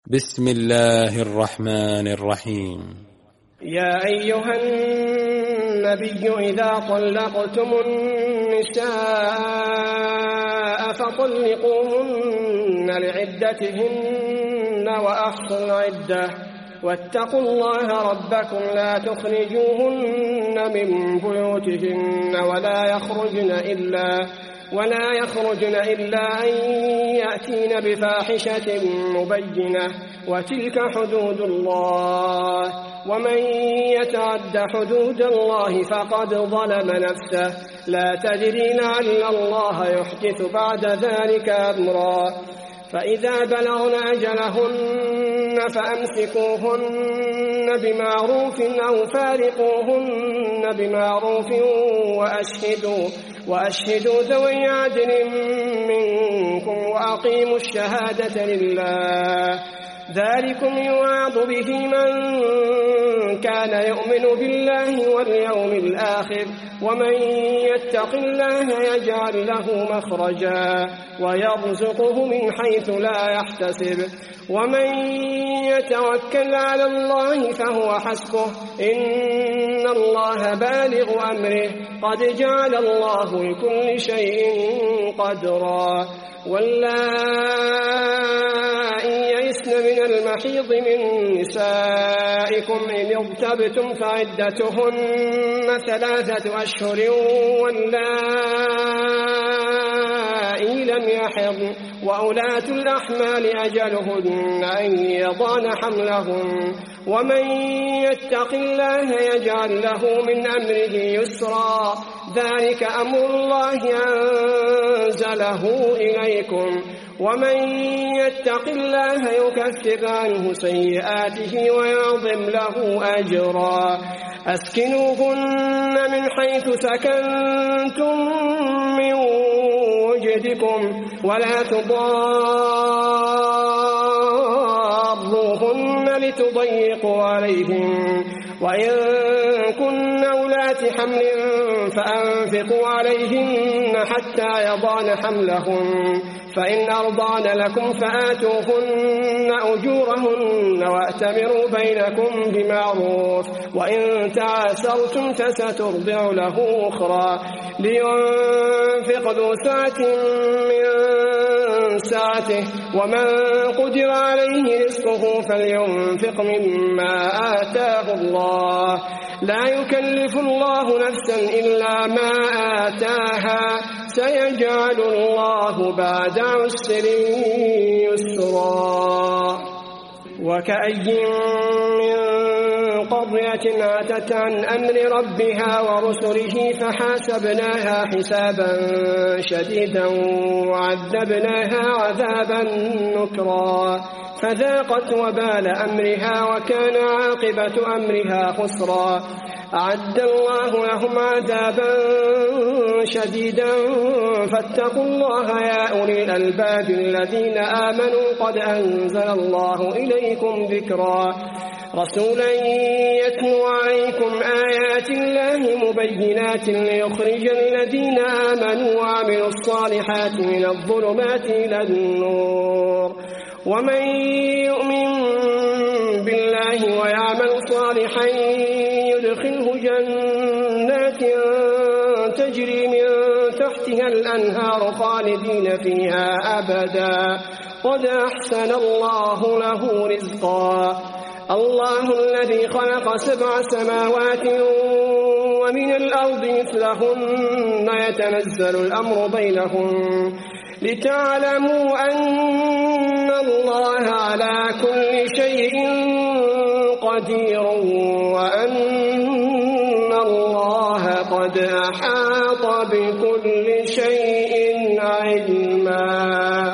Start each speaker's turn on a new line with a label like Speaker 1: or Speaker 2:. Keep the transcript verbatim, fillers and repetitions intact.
Speaker 1: بسم الله الرحمن الرحيم.
Speaker 2: يا أيها النبي إذا طلقتم النساء فطلقوهن لعدتهن وأحصوا العدة واتقوا الله ربكم لا تخرجوهن من بيوتهن ولا يخرجن إلا ولا يخرجن إلا أن يأتين بفاحشة مبينة وتلك حدود الله ومن يتعد حدود الله فقد ظلم نفسه لا تدري لعل الله يحدث بعد ذلك أمرا فإذا بلغن أجلهن فأمسكوهن بمعروف أو فارقوهن بمعروف وأشهدوا وأشهدوا ذوي عدل منكم وأقيموا الشهادة لله ذلكم يوعظ به من كان يؤمن بالله واليوم الآخر ومن يتق الله يجعل له مخرجا ويرزقه من حيث لا يحتسب ومن يتوكل على الله فهو حسبه إن الله بالغ أمره قد جعل الله لكل شيء قدرا واللائي يئسن من المحيض من نسائكم إن ارتبتم فعدتهن ثلاثة أشهر واللائي لم يحضن وأولاة الأحمال أجلهن أن يضعن حملهن ومن يتق الله يجعل له من أمره يسرا ذلك أمر الله أنزله إليكم ومن يتق الله يكفر عنه سيئاته ويعظم له أجرا أسكنوهن من حيث سكنتم من وجدكم ولا تضاروهن لتضيقوا عليهم وإن كن أولات حمل فأنفقوا عليهن حتى يضعن حملهن فإن أرضعن لكم فآتوهن أجورهن وأتمروا بينكم بمعروف وإن تعاسرتم فسترضع له أخرى لينفق ذو سعة من سعته ومن قدر عليه رزقه فلينفق مما آتاه الله لا يكلف الله نفسا إلا ما آتاها سيجعل الله بعد عسر يسرا وكأي من قرية عتت عن أمر ربها ورسله فحاسبناها حسابا شديدا وعذبناها عذابا نكرا فذاقت وبال أمرها وكان عاقبة أمرها خسرا أعد الله لهم عذابا شديدا فاتقوا الله يا أولي الألباب الذين آمنوا قد أنزل الله إليكم ذكرا رسولا يتلو عليكم آيات الله مبينات ليخرج الذين آمنوا وعملوا الصالحات من الظلمات إلى النور ومن يؤمن بالله ويعمل صالحا يدخله جنات تجري من تحتها الأنهار خالدين فيها أبدا قد أحسن الله له رزقا الله الذي خلق سبع سماوات ومن الأرض مثلهن يتنزل الأمر بينهن لتعلموا أن الله على كل شيء قدير وأن الله قد أحاط بكل شيء علما.